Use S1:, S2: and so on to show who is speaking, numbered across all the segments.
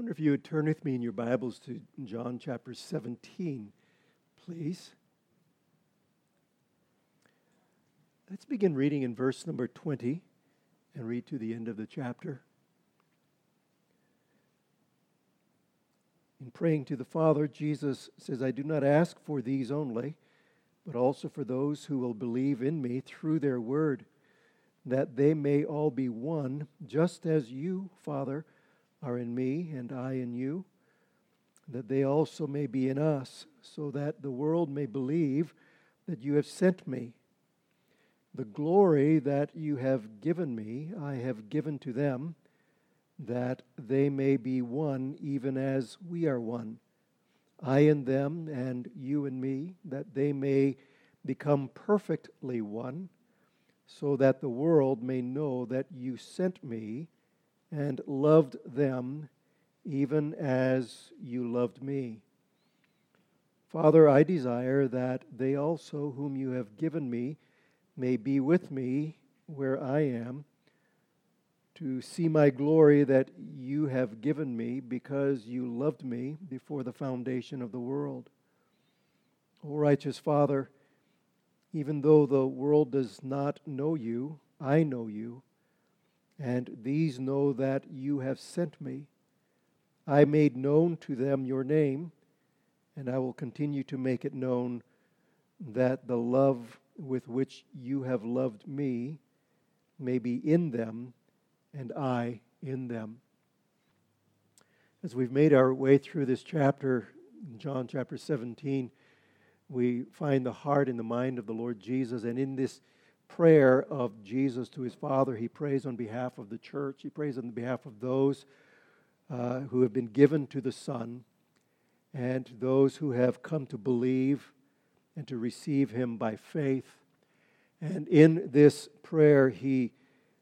S1: wonder if you would turn with me in your Bibles to John chapter 17, please. Let's begin reading in verse number 20 and read to the end of the chapter. In praying to the Father, Jesus says, "I do not ask for these only, but also for those who will believe in me through their word, that they may all be one, just as you, Father, are in me and I in you, that they also may be in us, so that the world may believe that you have sent me. The glory that you have given me, I have given to them, that they may be one even as we are one. I in them and you in me, that they may become perfectly one, so that the world may know that you sent me and loved them even as you loved me. Father, I desire that they also whom you have given me may be with me where I am, to see my glory that you have given me because you loved me before the foundation of the world. O righteous Father, even though the world does not know you, I know you, and these know that you have sent me. I made known to them your name, and I will continue to make it known, that the love with which you have loved me may be in them, and I in them." As we've made our way through this chapter, John chapter 17, we find the heart and the mind of the Lord Jesus. And in this prayer of Jesus to his Father, he prays on behalf of the church. He prays on behalf of those who have been given to the Son, and those who have come to believe and to receive him by faith. And in this prayer, he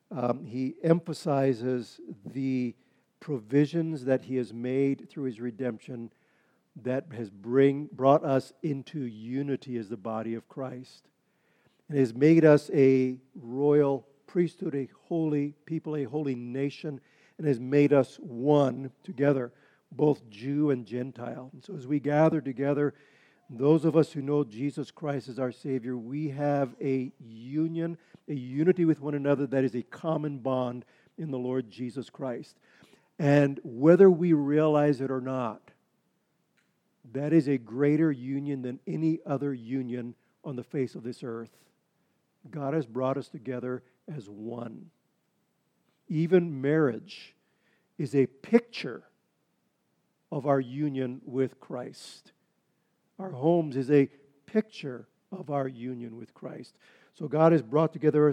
S1: emphasizes the provisions that he has made through his redemption that has brought us into unity as the body of Christ. And has made us a royal priesthood, a holy people, a holy nation, and has made us one together, both Jew and Gentile. And so as we gather together, those of us who know Jesus Christ as our Savior, we have a union, a unity with one another that is a common bond in the Lord Jesus Christ. And whether we realize it or not, that is a greater union than any other union on the face of this earth. God has brought us together as one. Even marriage is a picture of our union with Christ. Our homes is a picture of our union with Christ. So God has brought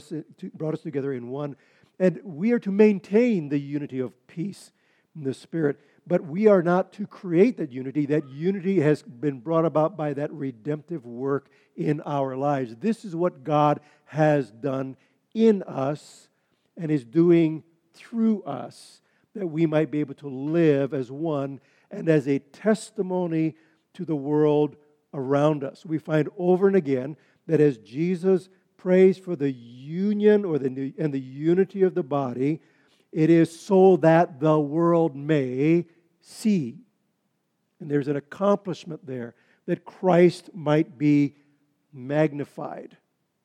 S1: us together in one, and we are to maintain the unity of peace in the Spirit. But we are not to create that unity. That unity has been brought about by that redemptive work in our lives. This is what God has done in us and is doing through us, that we might be able to live as one and as a testimony to the world around us. We find over and again that as Jesus prays for the union and the unity of the body, it is so that the world may see. And there's an accomplishment there, that Christ might be magnified.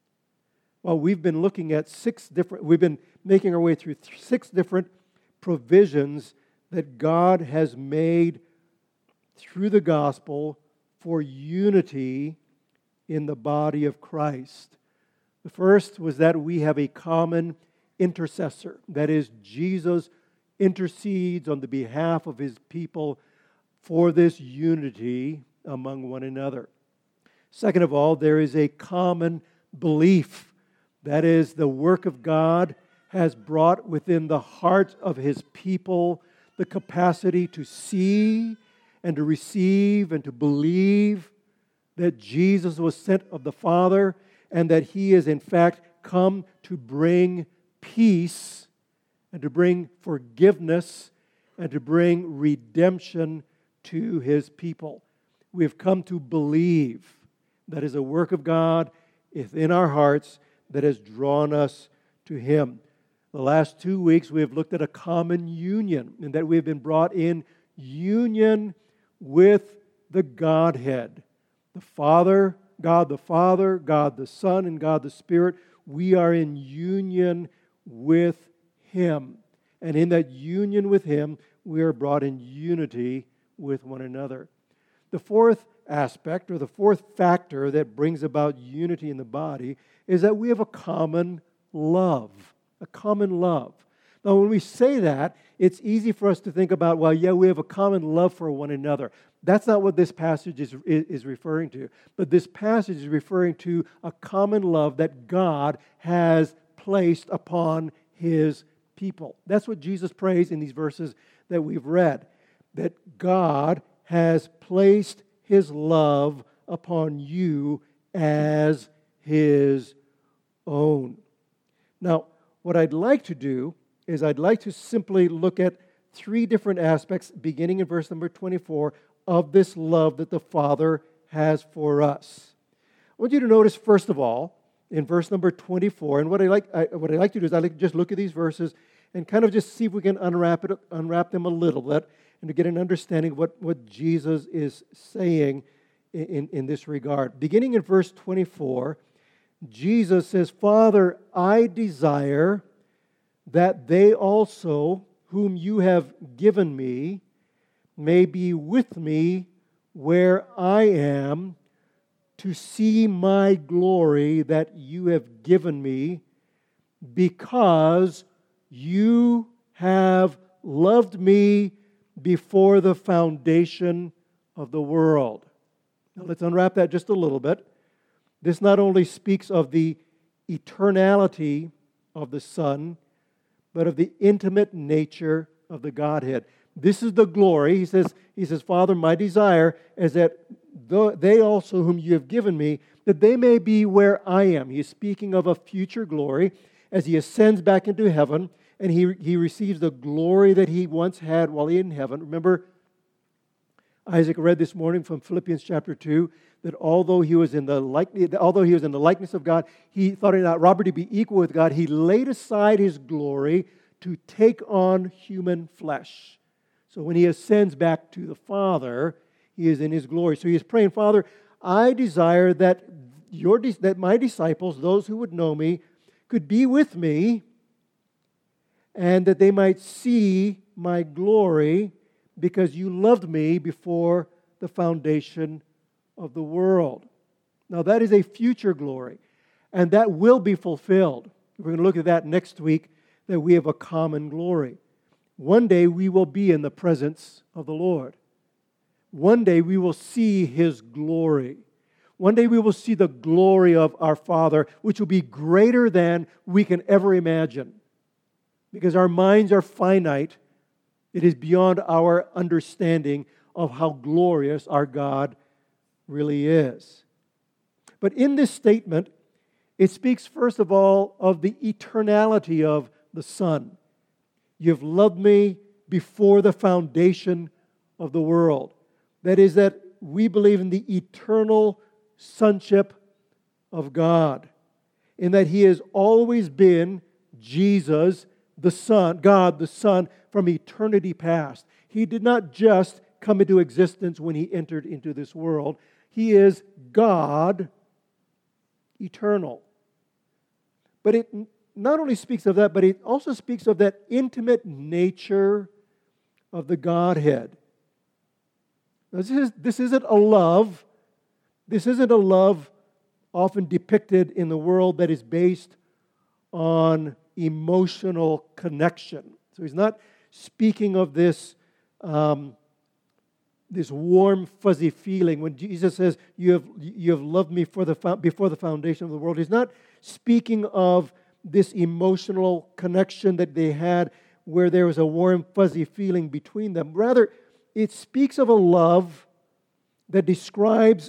S1: Well, we've been looking at we've been making our way through 6 different provisions that God has made through the gospel for unity in the body of Christ. The first was that we have a common intercessor. That is, Jesus intercedes on the behalf of his people for this unity among one another. Second of all, there is a common belief. That is, the work of God has brought within the heart of his people the capacity to see and to receive and to believe that Jesus was sent of the Father and that he is in fact come to bring peace and to bring forgiveness and to bring redemption to his people. We have come to believe that is a work of God within our hearts that has drawn us to him. The last 2 weeks we have looked at a common union, and that we have been brought in union with the Godhead. The Father, God the Son, and God the Spirit. We are in union with Him. And in that union with Him, we are brought in unity with one another. The fourth aspect, or the fourth factor that brings about unity in the body, is that we have a common love. A common love. Now, when we say that, it's easy for us to think about, well, yeah, we have a common love for one another. That's not what this passage is referring to. But this passage is referring to a common love that God has placed upon His people. That's what Jesus prays in these verses that we've read. That God has placed His love upon you as His own. Now, what I'd like to do is I'd like to simply look at three different aspects, beginning in verse number 24, of this love that the Father has for us. I want you to notice, first of all, in verse number 24, and what I like to do is I like to just look at these verses and kind of just see if we can unwrap them a little bit and to get an understanding of what Jesus is saying in this regard. Beginning in verse 24, Jesus says, Father, I desire that they also, whom you have given me, may be with me where I am, to see my glory that you have given me, because you have loved me before the foundation of the world. Now let's unwrap that just a little bit. This not only speaks of the eternality of the Son, but of the intimate nature of the Godhead. This is the glory. He says, Father, my desire is that they also whom you have given me, that they may be where I am. He is speaking of a future glory as He ascends back into heaven, and he receives the glory that He once had while in heaven. Remember, Isaac read this morning from Philippians chapter 2, that although he was in the likeness of God, he thought it not robbery to be equal with God. He laid aside his glory to take on human flesh. So when He ascends back to the Father, He is in His glory. So He is praying, Father, I desire that my disciples, those who would know me, could be with me, and that they might see my glory, because you loved me before the foundation of the world. Now that is a future glory, and that will be fulfilled. We're going to look at that next week, that we have a common glory. One day we will be in the presence of the Lord. One day we will see His glory. One day we will see the glory of our Father, which will be greater than we can ever imagine. Because our minds are finite, it is beyond our understanding of how glorious our God really is. But in this statement, it speaks first of all of the eternality of the Son. You've loved me before the foundation of the world. That is, that we believe in the eternal sonship of God, in that He has always been Jesus, the Son, God the Son, from eternity past. He did not just come into existence when He entered into this world. He is God, eternal. But it not only speaks of that, but it also speaks of that intimate nature of the Godhead. Now, this isn't a love. This isn't a love often depicted in the world that is based on emotional connection. So He's not speaking of this warm, fuzzy feeling. When Jesus says, you have loved me before the foundation of the world, He's not speaking of this emotional connection that they had where there was a warm, fuzzy feeling between them. Rather, it speaks of a love that describes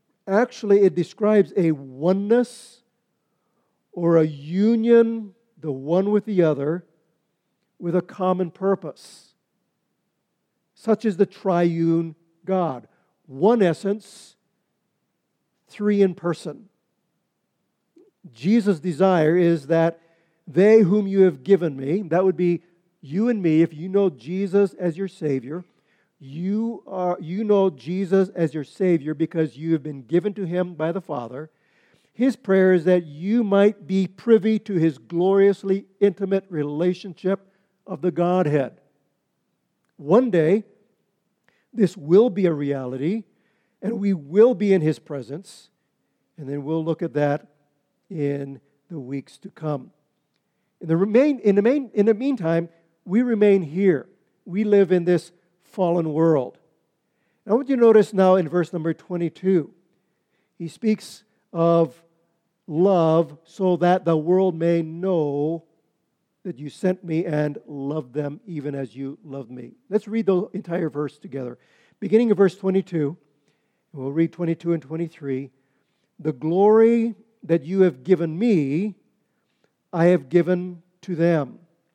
S1: a oneness or a union, the one with the other, with a common purpose. Such is the triune God. One essence, three in person. Jesus' desire is that they whom you have given me, that would be you and me, if you know Jesus as your Savior, You know Jesus as your Savior because you have been given to Him by the Father. His prayer is that you might be privy to His gloriously intimate relationship of the Godhead. One day, this will be a reality, and we will be in His presence, and then we'll look at that in the weeks to come. In the meantime, we remain here. We live in this fallen world. I want you to notice now in verse number 22, he speaks of love so that the world may know that you sent me and loved them even as you loved me. Let's read the entire verse together. Beginning of verse 22, we'll read 22 and 23. The glory that you have given me, I have given to them,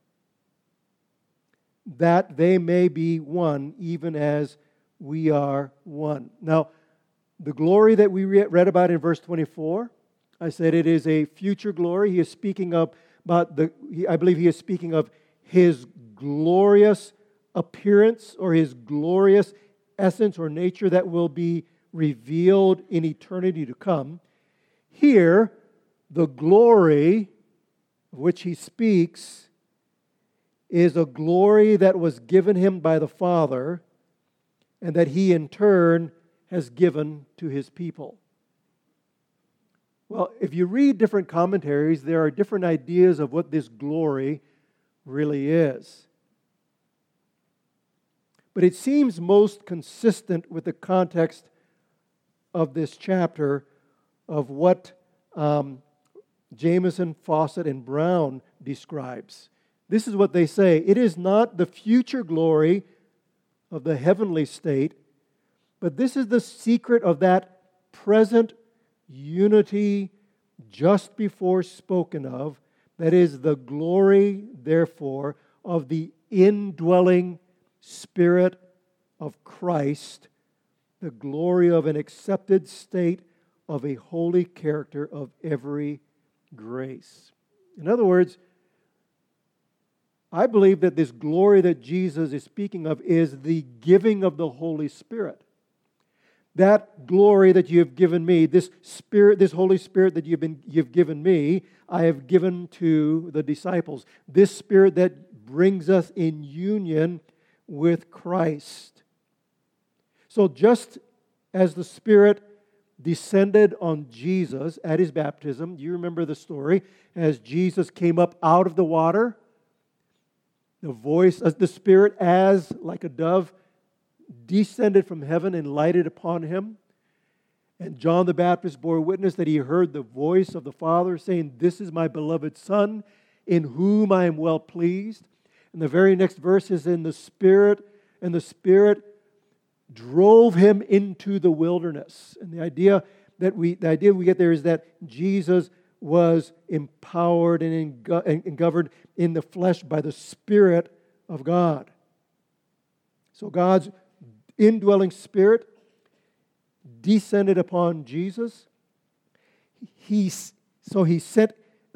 S1: that they may be one, even as we are one. Now, the glory that we read about in verse 24, I said it is a future glory. He is speaking of I believe he is speaking of His glorious appearance or His glorious essence or nature that will be revealed in eternity to come. Here, the glory of which he speaks is a glory that was given him by the Father and that he in turn has given to his people. Well, if you read different commentaries, there are different ideas of what this glory really is. But it seems most consistent with the context of this chapter of what Jamieson, Fawcett, and Brown describes. This is what they say. It is not the future glory of the heavenly state, but this is the secret of that present unity just before spoken of, that is the glory, therefore, of the indwelling Spirit of Christ, the glory of an accepted state of a holy character of every grace. In other words, I believe that this glory that Jesus is speaking of is the giving of the Holy Spirit. That glory that you have given me, this Spirit, this Holy Spirit that you've given me, I have given to the disciples. This Spirit that brings us in union with Christ. So just as the Spirit descended on Jesus at His baptism, you remember the story, as Jesus came up out of the water, the Spirit as like a dove descended from heaven and lighted upon Him. And John the Baptist bore witness that he heard the voice of the Father saying, "This is my beloved Son, in whom I am well pleased." And the very next verse is in the Spirit, and the Spirit drove Him into the wilderness. And the idea we get there is that Jesus was empowered and governed in the flesh by the Spirit of God. So God's indwelling Spirit descended upon Jesus. He is sent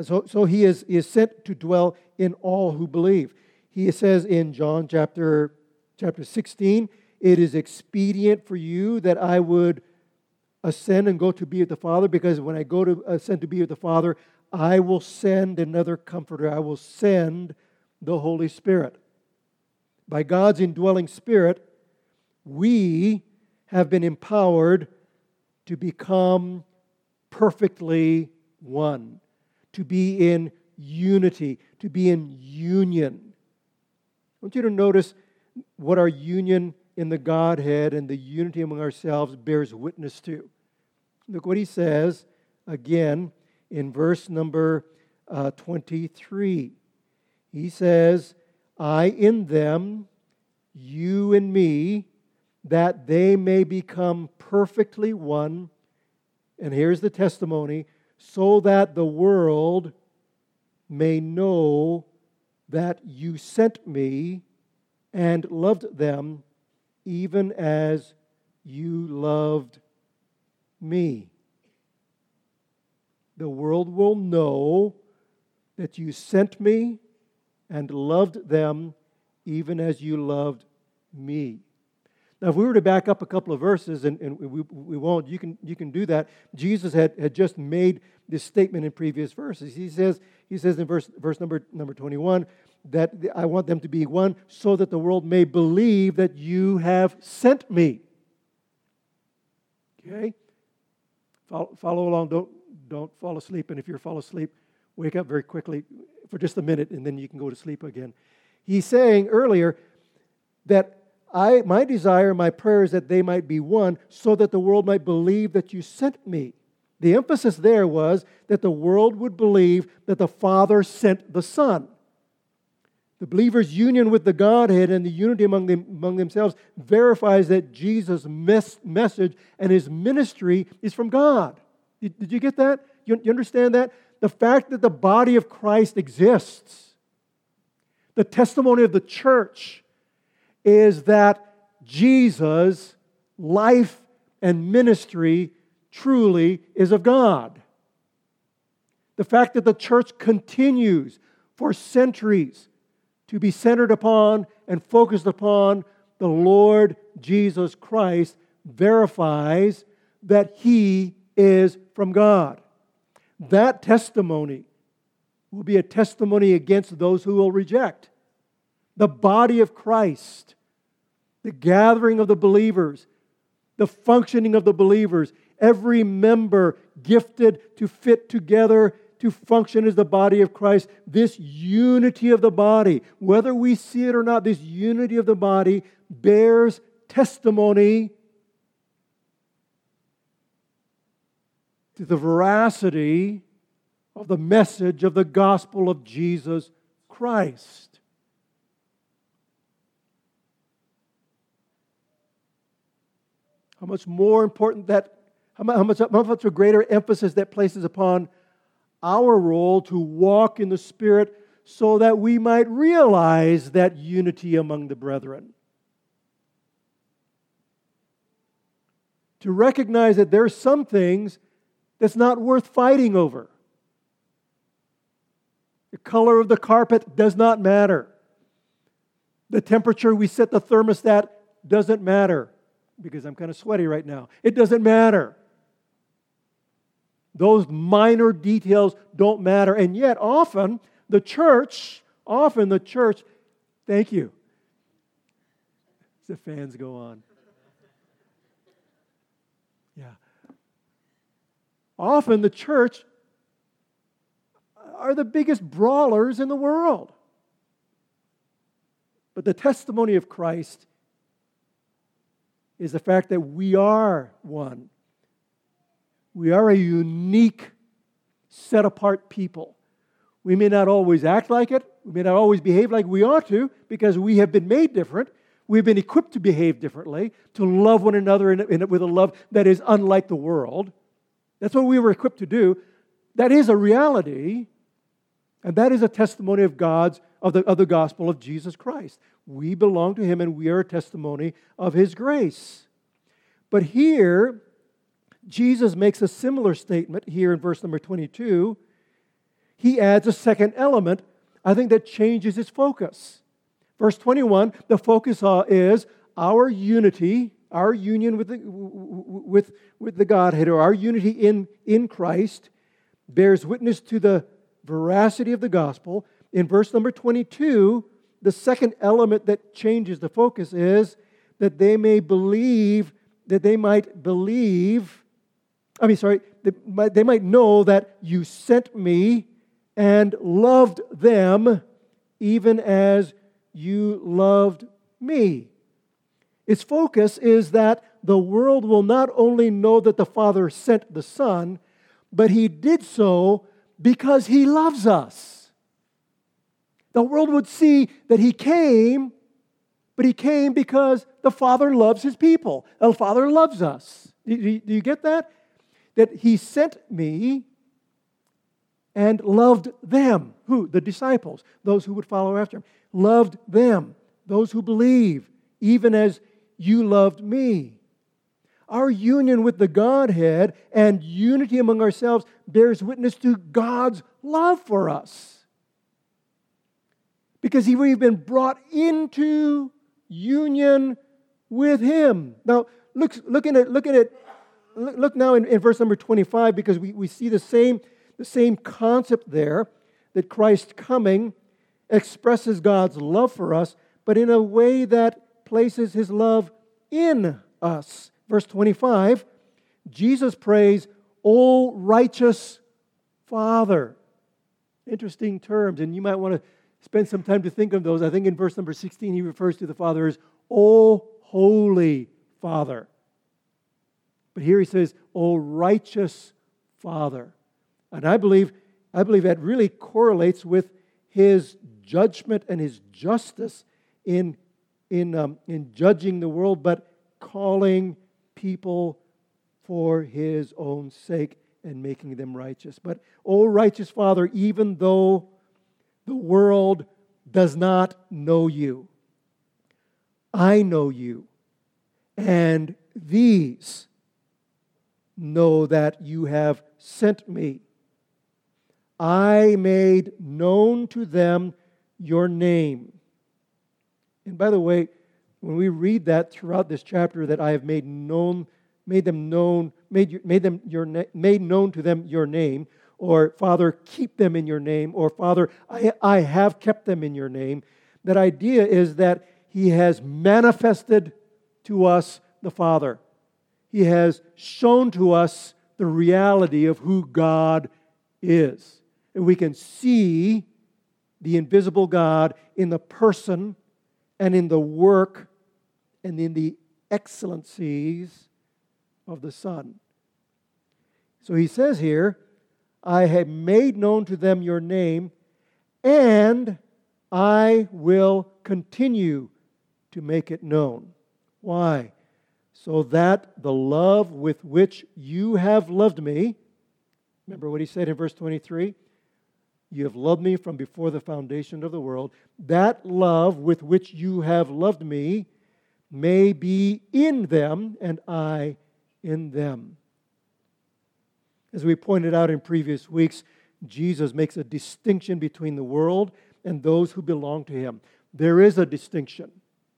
S1: to dwell in all who believe. He says in John chapter 16, "It is expedient for you that I would ascend and go to be with the Father, because when I go to ascend to be with the Father, I will send another Comforter. I will send the Holy Spirit." By God's indwelling Spirit, we have been empowered to become perfectly one, to be in unity, to be in union. I want you to notice what our union in the Godhead and the unity among ourselves bears witness to. Look what he says again in verse number 23. He says, "I in them, you in me, that they may become perfectly one." And here's the testimony, "so that the world may know that you sent me and loved them even as you loved me." The world will know that you sent me and loved them even as you loved me. Now, if we were to back up a couple of verses, and we won't, you can do that. Jesus had just made this statement in previous verses. He says in verse number 21 that I want them to be one so that the world may believe that you have sent me. Okay? Follow along. Don't fall asleep. And if you fall asleep, wake up very quickly for just a minute, and then you can go to sleep again. He's saying earlier that my desire, my prayer is that they might be one so that the world might believe that you sent me. The emphasis there was that the world would believe that the Father sent the Son. The believer's union with the Godhead and the unity among themselves verifies that Jesus' message and His ministry is from God. Did you get that? You understand that? The fact that the body of Christ exists, the testimony of the church, is that Jesus' life and ministry truly is of God. The fact that the church continues for centuries to be centered upon and focused upon the Lord Jesus Christ verifies that He is from God. That testimony will be a testimony against those who will reject. The body of Christ, the gathering of the believers, the functioning of the believers, every member gifted to fit together to function as the body of Christ. This unity of the body, whether we see it or not, this unity of the body bears testimony to the veracity of the message of the gospel of Jesus Christ. How much more important that, how much a greater emphasis that places upon our role to walk in the Spirit so that we might realize that unity among the brethren. To recognize that there are some things that's not worth fighting over. The color of the carpet does not matter. The temperature we set the thermostat doesn't matter. Because I'm kind of sweaty right now. It doesn't matter. Those minor details don't matter. And yet often the church, thank you. The fans go on. Yeah. Often the church are the biggest brawlers in the world. But the testimony of Christ is the fact that we are one. We are a unique, set-apart people. We may not always act like it. We may not always behave like we ought to because we have been made different. We've been equipped to behave differently, to love one another with a love that is unlike the world. That's what we were equipped to do. That is a reality, and that is a testimony of the gospel of Jesus Christ. We belong to Him, and we are a testimony of His grace. But here, Jesus makes a similar statement here in verse number 22. He adds a second element, I think, that changes its focus. Verse 21, the focus is our unity, our union with the Godhead, or our unity in Christ, bears witness to the veracity of the gospel. In verse number 22, the second element that changes the focus is that they might know that you sent me and loved them even as you loved me. Its focus is that the world will not only know that the Father sent the Son, but He did so because He loves us. The world would see that He came, but He came because the Father loves His people. The Father loves us. Do you get that? That He sent me and loved them. Who? The disciples, those who would follow after Him. Loved them, those who believe, even as you loved me. Our union with the Godhead and unity among ourselves bears witness to God's love for us. Because we've been brought into union with Him. Now, look now in verse number 25, because we see the same concept there, that Christ coming expresses God's love for us, but in a way that places His love in us. Verse 25, Jesus prays, "O righteous Father." Interesting terms, and you might want to spend some time to think of those. I think in verse number 16, He refers to the Father as, "O holy Father." But here He says, "O righteous Father." And I believe that really correlates with His judgment and His justice in judging the world, but calling people for His own sake and making them righteous. But, O righteous Father, even though the world does not know You, I know You, and these know that You have sent Me. I made known to them Your name. And by the way, when we read that throughout this chapter, that I have made known to them Your name, or Father, keep them in Your name, or Father, I have kept them in Your name, that idea is that He has manifested to us the Father. He has shown to us the reality of who God is. And we can see the invisible God in the person and in the work and in the excellencies of the Son. So He says here, I have made known to them Your name, and I will continue to make it known. Why? So that the love with which You have loved Me, remember what He said in verse 23? You have loved Me from before the foundation of the world. That love with which You have loved Me may be in them, and I in them. As we pointed out in previous weeks, Jesus makes a distinction between the world and those who belong to Him. There is a distinction.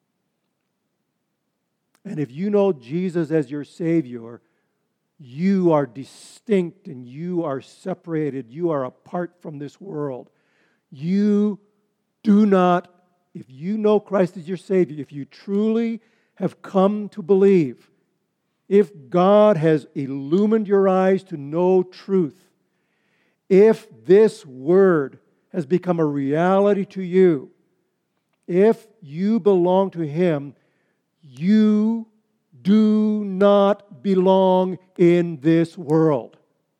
S1: And if you know Jesus as your Savior, you are distinct and you are separated. You are apart from this world. You do not, if you know Christ as your Savior, if you truly have come to believe, if God has illumined your eyes to know truth, if this Word has become a reality to you, if you belong to Him, you do not belong in this world.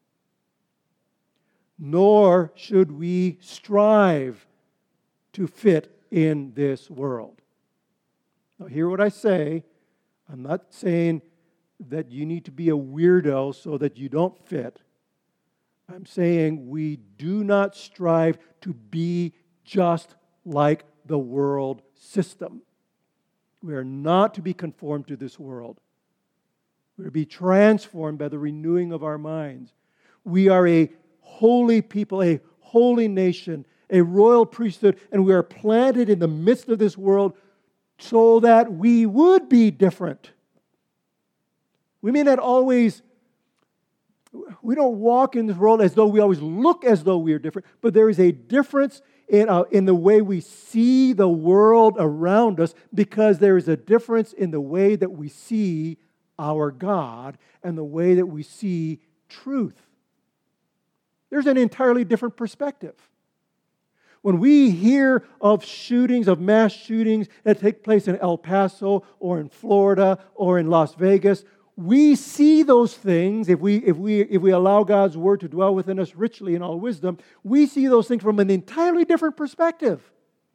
S1: Nor should we strive to fit in this world. Now, hear what I say. I'm not saying that you need to be a weirdo so that you don't fit. I'm saying we do not strive to be just like the world system. We are not to be conformed to this world. We are to be transformed by the renewing of our minds. We are a holy people, a holy nation, a royal priesthood, and we are planted in the midst of this world so that we would be different. We may not always, we don't walk in this world as though we always look as though we are different, but there is a difference in the way we see the world around us, because there is a difference in the way that we see our God and the way that we see truth. There's an entirely different perspective. When we hear of shootings, of mass shootings that take place in El Paso or in Florida or in Las Vegas, we see those things, if we allow God's Word to dwell within us richly in all wisdom, we see those things from an entirely different perspective.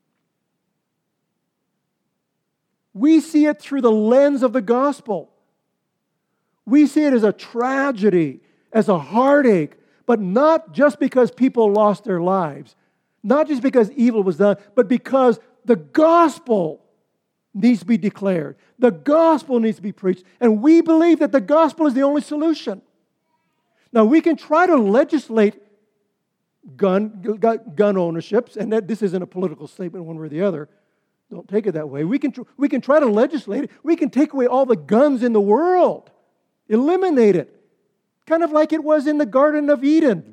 S1: We see it through the lens of the gospel. We see it as a tragedy, as a heartache, but not just because people lost their lives, not just because evil was done, but because the gospel needs to be declared. The gospel needs to be preached. And we believe that the gospel is the only solution. Now, we can try to legislate gun ownerships, and that this isn't a political statement one way or the other, Don't take it that way. We can try to legislate it. We can take away all the guns in the world. Eliminate it. Kind of like it was in the Garden of Eden.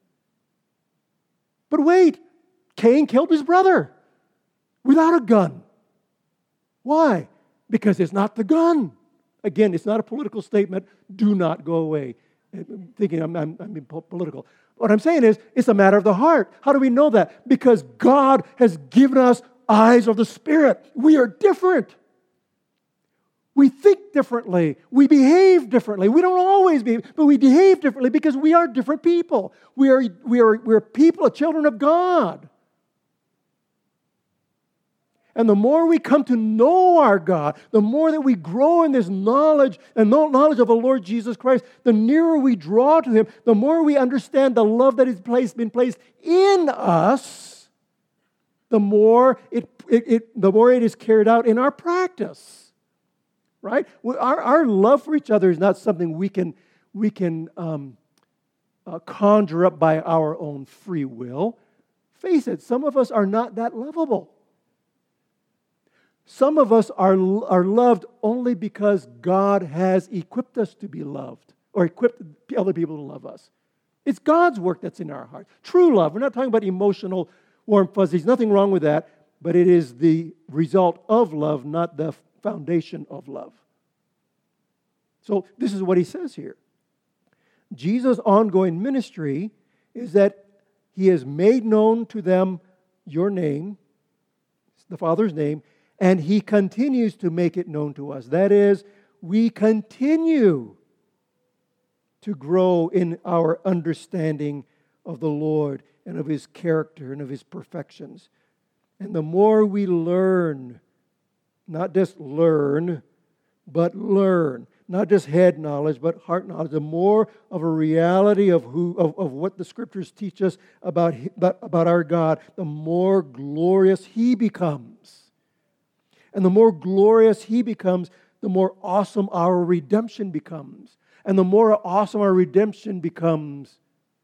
S1: But wait, Cain killed his brother without a gun. Why? Because it's not the gun. Again, it's not a political statement. Do not go away. I'm thinking I'm being political. What I'm saying is, it's a matter of the heart. How do we know that? Because God has given us eyes of the Spirit. We are different. We think differently. We behave differently. We don't always behave, but we behave differently because we are different people. We're people, children of God. And the more we come to know our God, the more that we grow in this knowledge and knowledge of the Lord Jesus Christ, the nearer we draw to Him, the more we understand the love that has been placed in us, the more it is carried out in our practice. Right? Our love for each other is not something we can conjure up by our own free will. Face it, some of us are not that lovable. Some of us are loved only because God has equipped us to be loved or equipped other people to love us. It's God's work that's in our hearts. True love. We're not talking about emotional warm fuzzies. Nothing wrong with that, but it is the result of love, not the foundation of love. So this is what he says here. Jesus' ongoing ministry is that He has made known to them your name, the Father's name, and He continues to make it known to us. That is, we continue to grow in our understanding of the Lord and of His character and of His perfections. And the more we learn, not just learn, but learn, not just head knowledge, but heart knowledge, the more of a reality of what the Scriptures teach us about our God, the more glorious He becomes. And the more glorious He becomes, the more awesome our redemption becomes. And the more awesome our redemption becomes,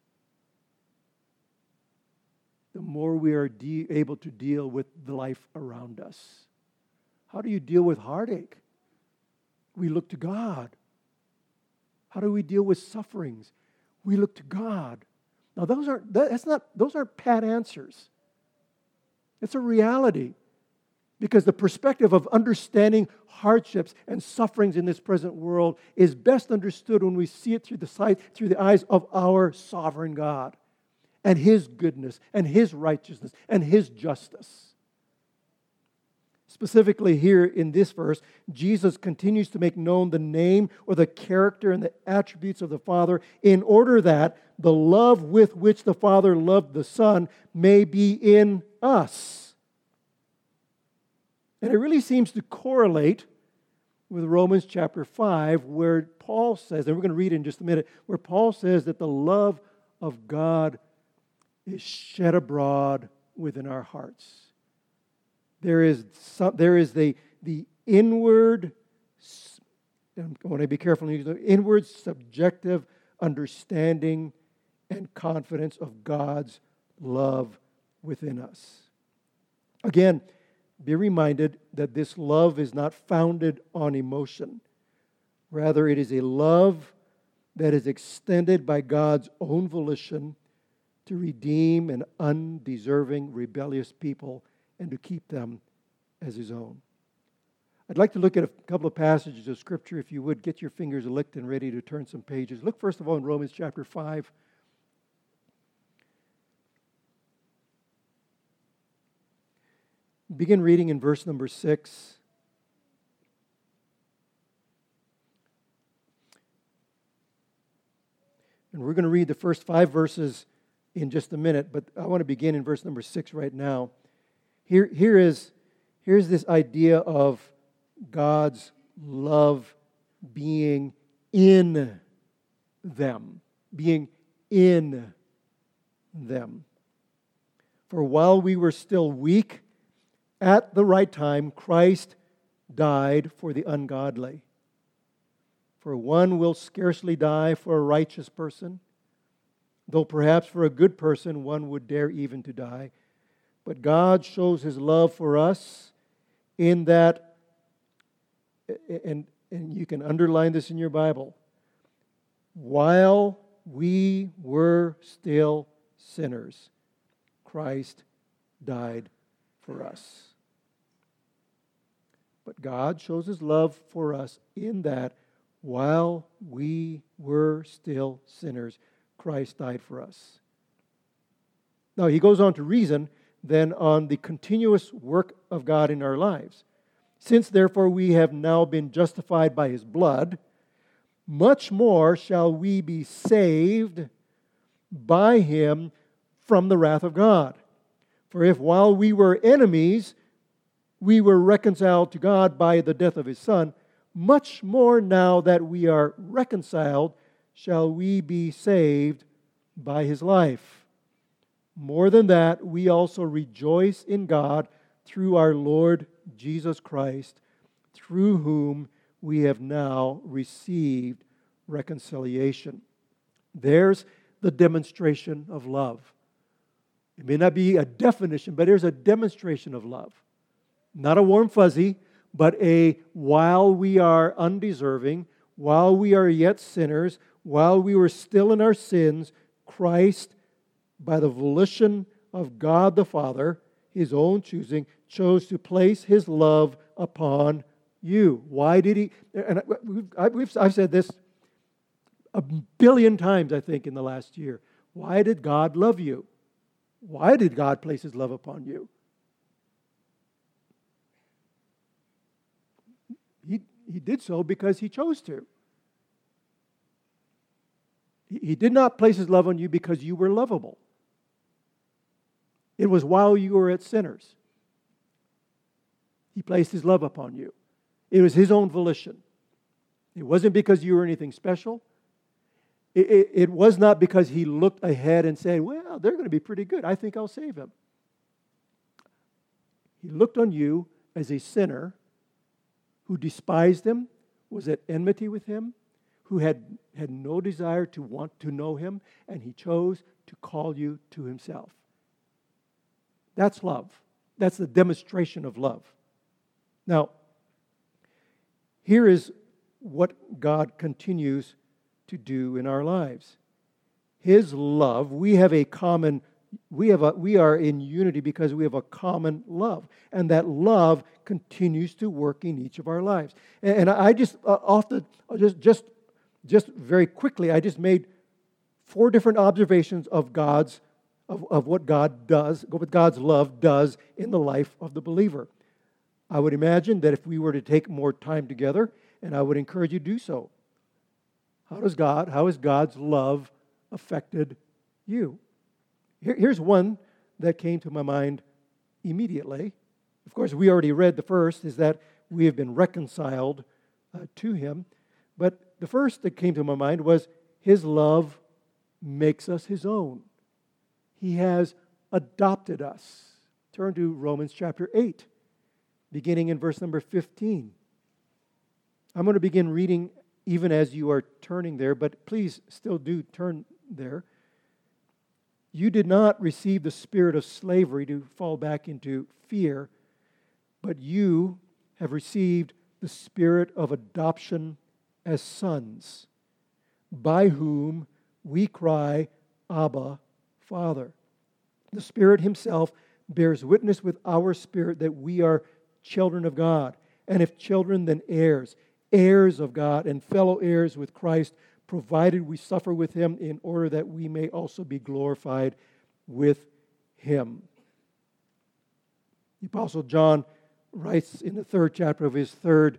S1: the more we are able to deal with the life around us. How do you deal with heartache? We look to God. How do we deal with sufferings? We look to God. Now those aren't pat answers. It's a reality. Because the perspective of understanding hardships and sufferings in this present world is best understood when we see it through the eyes of our sovereign God and His goodness and His righteousness and His justice. Specifically here in this verse, Jesus continues to make known the name or the character and the attributes of the Father in order that the love with which the Father loved the Son may be in us. And it really seems to correlate with Romans chapter 5, where Paul says, and we're going to read it in just a minute, where Paul says that the love of God is shed abroad within our hearts. There is the inward, I want to be careful, the inward subjective understanding and confidence of God's love within us. Again, be reminded that this love is not founded on emotion. Rather, it is a love that is extended by God's own volition to redeem an undeserving, rebellious people and to keep them as His own. I'd like to look at a couple of passages of Scripture. If you would, get your fingers licked and ready to turn some pages. Look first of all in Romans chapter 5. Begin reading in verse number 6. And we're going to read the first 5 verses in just a minute, but I want to begin in verse number 6 right now. Here's this idea of God's love being in them. Being in them. For while we were still weak, at the right time, Christ died for the ungodly. For one will scarcely die for a righteous person, though perhaps for a good person one would dare even to die. But God shows His love for us in that, and you can underline this in your Bible, while we were still sinners, Christ died for us. But God shows His love for us in that while we were still sinners, Christ died for us. Now, he goes on to reason then on the continuous work of God in our lives. Since, therefore, we have now been justified by His blood, much more shall we be saved by Him from the wrath of God. For if while we were enemies, we were reconciled to God by the death of His Son, much more now that we are reconciled, shall we be saved by His life. More than that, we also rejoice in God through our Lord Jesus Christ, through whom we have now received reconciliation. There's the demonstration of love. It may not be a definition, but there's a demonstration of love. Not a warm fuzzy, but a while we are undeserving, while we are yet sinners, while we were still in our sins, Christ, by the volition of God the Father, His own choosing, chose to place His love upon you. Why did He? And I've said this a billion times, I think, in the last year. Why did God love you? Why did God place His love upon you? He did so because He chose to. He did not place His love on you because you were lovable. It was while you were at sinners. He placed His love upon you. It was His own volition. It wasn't because you were anything special. It was not because He looked ahead and said, well, they're going to be pretty good. I think I'll save them. He looked on you as a sinner who despised Him, was at enmity with Him, who had no desire to want to know Him, and He chose to call you to Himself. That's love. That's the demonstration of love. Now, here is what God continues to do in our lives. His love, we are in unity because we have a common love. And that love continues to work in each of our lives. And I just just very quickly, I just made 4 different observations of what God does, what God's love does in the life of the believer. I would imagine that if we were to take more time together, and I would encourage you to do so, how has God's love affected you? Here's one that came to my mind immediately. Of course, we already read the first, is that we have been reconciled to Him. But the first that came to my mind was His love makes us His own. He has adopted us. Turn to Romans chapter 8, beginning in verse number 15. I'm going to begin reading even as you are turning there, but please still do turn there. You did not receive the spirit of slavery to fall back into fear, but you have received the spirit of adoption as sons, by whom we cry, Abba, Father. The Spirit Himself bears witness with our spirit that we are children of God, and if children, then heirs, heirs of God, and fellow heirs with Christ, provided we suffer with Him in order that we may also be glorified with Him. The Apostle John writes in the 3rd chapter of his first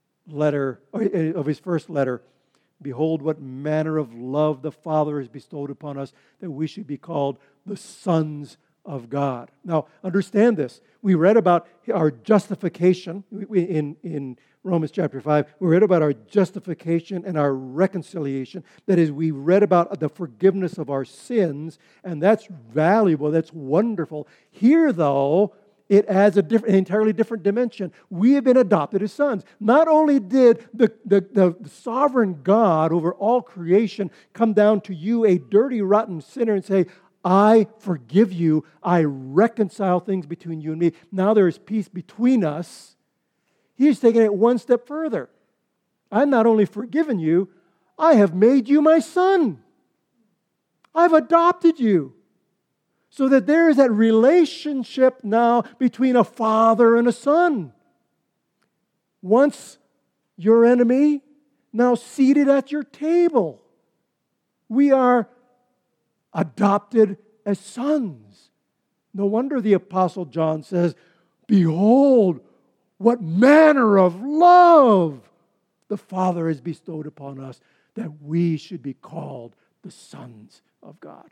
S1: letter, behold, what manner of love the Father has bestowed upon us, that we should be called the sons of God. Now, understand this. We read about our justification in Romans chapter 5. We read about our justification and our reconciliation. That is, we read about the forgiveness of our sins, and that's valuable, that's wonderful. Here, though, it adds an entirely different dimension. We have been adopted as sons. Not only did the sovereign God over all creation come down to you, a dirty, rotten sinner, and say, I forgive you. I reconcile things between you and me. Now there is peace between us. He's taking it one step further. I've not only forgiven you, I have made you my son. I've adopted you. So that there is that relationship now between a father and a son. Once your enemy, now seated at your table. We are adopted as sons. No wonder the Apostle John says, behold, what manner of love the Father has bestowed upon us, that we should be called the sons of God.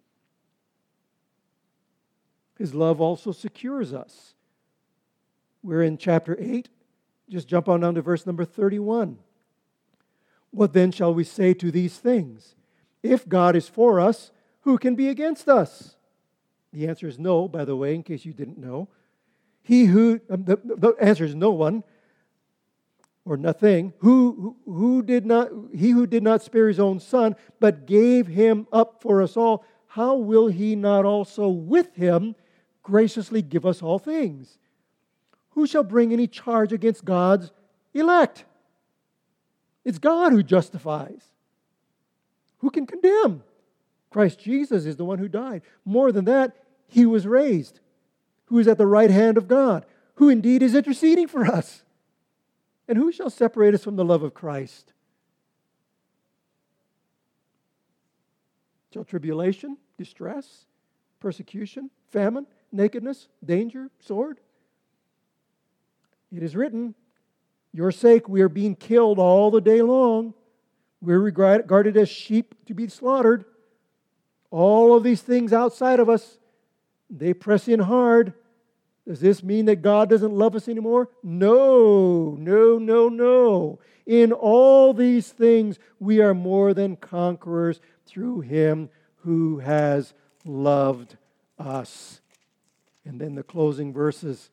S1: His love also secures us. We're in chapter 8. Just jump on down to verse number 31. What then shall we say to these things? If God is for us, who can be against us? The answer is no, by the way, in case you didn't know. The answer is no one or nothing. He who did not spare his own son, but gave him up for us all, how will he not also with him graciously give us all things? Who shall bring any charge against God's elect? It's God who justifies. Who can condemn? Christ Jesus is the one who died. More than that, He was raised, who is at the right hand of God, who indeed is interceding for us. And who shall separate us from the love of Christ? Shall tribulation, distress, persecution, famine, nakedness, danger, sword? It is written, your sake we are being killed all the day long. We're regarded as sheep to be slaughtered. All of these things outside of us, they press in hard. Does this mean that God doesn't love us anymore? No, no, no, no. In all these things, we are more than conquerors through Him who has loved us. And then the closing verses.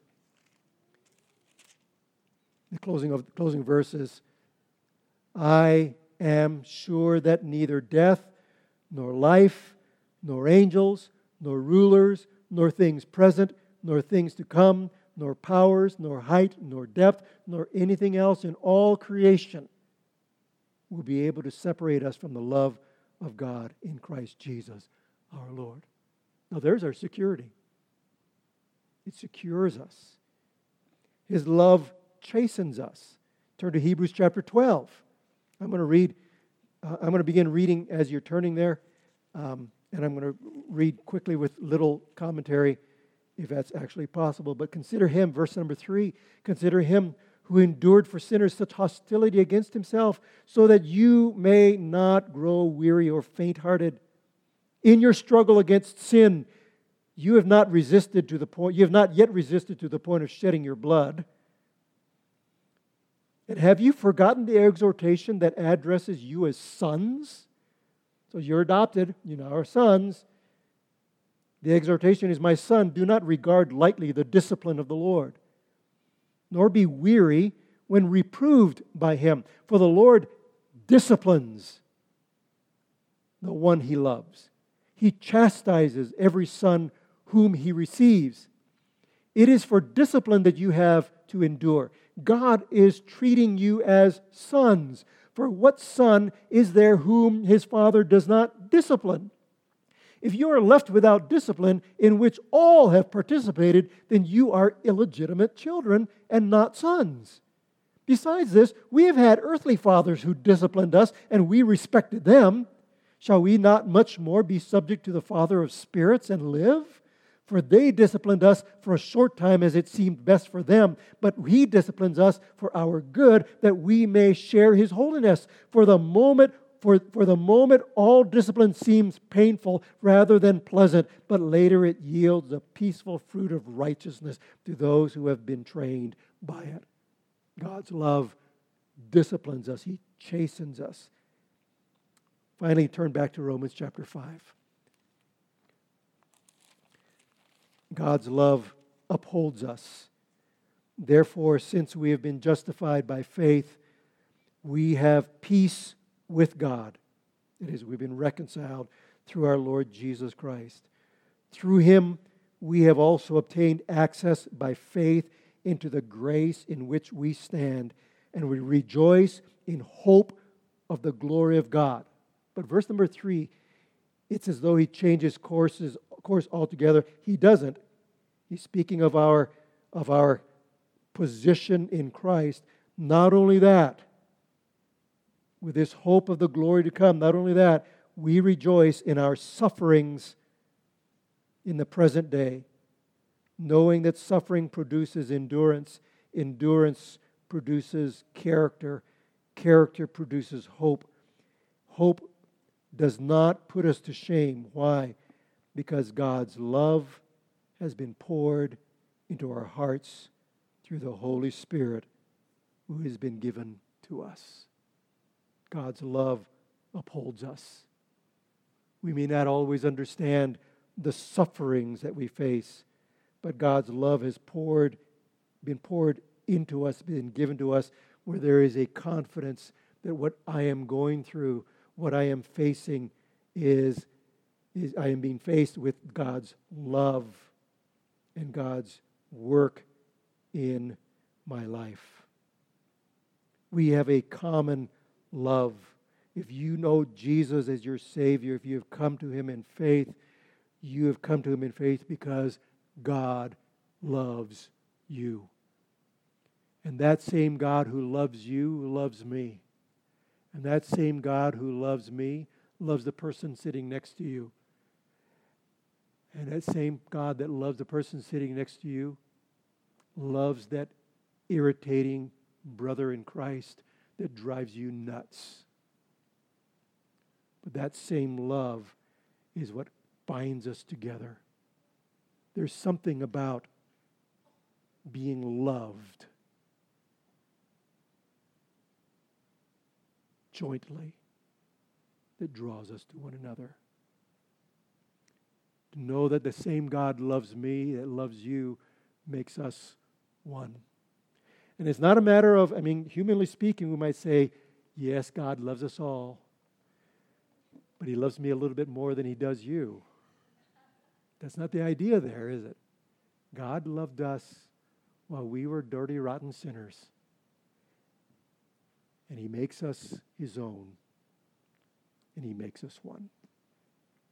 S1: The closing verses. I am sure that neither death, nor life, nor angels, nor rulers, nor things present, nor things to come, nor powers, nor height, nor depth, nor anything else in all creation will be able to separate us from the love of God in Christ Jesus our Lord. Now there's our security. It secures us. His love chastens us. Turn to Hebrews chapter 12. I'm going to begin reading as you're turning there, and I'm going to read quickly with little commentary, if that's actually possible. But consider Him, verse number 3, consider Him who endured for sinners such hostility against Himself, so that you may not grow weary or faint-hearted. In your struggle against sin, you have not yet resisted to the point of shedding your blood. And have you forgotten the exhortation that addresses you as sons? So you're adopted, you now are sons. The exhortation is, my son, do not regard lightly the discipline of the Lord, nor be weary when reproved by Him. For the Lord disciplines the one He loves. He chastises every son whom He receives. It is for discipline that you have to endure. God is treating you as sons. For what son is there whom his father does not discipline? If you are left without discipline in which all have participated, then you are illegitimate children and not sons. Besides this, we have had earthly fathers who disciplined us, and we respected them. Shall we not much more be subject to the Father of spirits and live? For they disciplined us for a short time as it seemed best for them, but He disciplines us for our good, that we may share His holiness. For the moment, all discipline seems painful rather than pleasant, but later it yields a peaceful fruit of righteousness to those who have been trained by it. God's love disciplines us. He chastens us. Finally, turn back to Romans chapter 5. God's love upholds us. Therefore, since we have been justified by faith, we have peace with God. It is, we've been reconciled through our Lord Jesus Christ. Through Him, we have also obtained access by faith into the grace in which we stand, and we rejoice in hope of the glory of God. But verse number 3, it's as though he changes course altogether. He doesn't. He's speaking of our position in Christ. Not only that, with this hope of the glory to come, not only that, we rejoice in our sufferings in the present day, knowing that suffering produces endurance, endurance produces character, character produces hope. Hope does not put us to shame. Why? Because God's love has been poured into our hearts through the Holy Spirit who has been given to us. God's love upholds us. We may not always understand the sufferings that we face, but God's love has been poured into us, been given to us, where there is a confidence that what I am going through, what I am facing is I am being faced with God's love and God's work in my life. We have a common love. If you know Jesus as your Savior, if you have come to Him in faith, you have come to Him in faith because God loves you. And that same God who loves you loves me. And that same God who loves me loves the person sitting next to you. And that same God that loves the person sitting next to you loves that irritating brother in Christ that drives you nuts. But that same love is what binds us together. There's something about being loved jointly that draws us to one another. To know that the same God loves me, that loves you, makes us one. And it's not a matter of, humanly speaking, we might say, yes, God loves us all, but He loves me a little bit more than He does you. That's not the idea there, is it? God loved us while we were dirty, rotten sinners. And He makes us His own. And He makes us one.